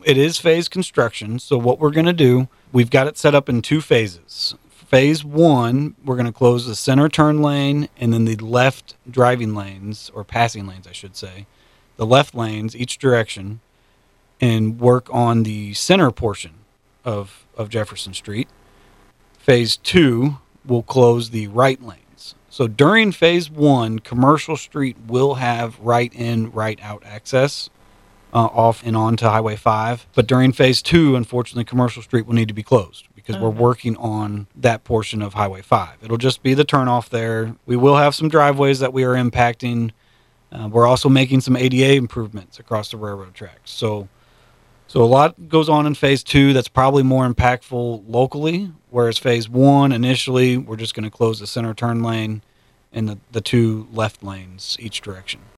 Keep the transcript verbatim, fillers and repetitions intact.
it is phase construction. So what we're going to do, we've got it set up in two phases. Phase one, we're going to close the center turn lane and then the left driving lanes, or passing lanes, I should say, the left lanes, each direction, and work on the center portion of, of Jefferson Street. Phase two will close the right lanes. So during phase one, Commercial Street will have right in, right out access uh, off and on to Highway five. But during phase two, unfortunately, Commercial Street will need to be closed because Okay. we're working on that portion of Highway five. It'll just be the turnoff there. We will have some driveways that we are impacting. Uh, we're also making some A D A improvements across the railroad tracks. So, so a lot goes on in phase two that's probably more impactful locally, whereas phase one, initially, we're just going to close the center turn lane and the, the two left lanes each direction.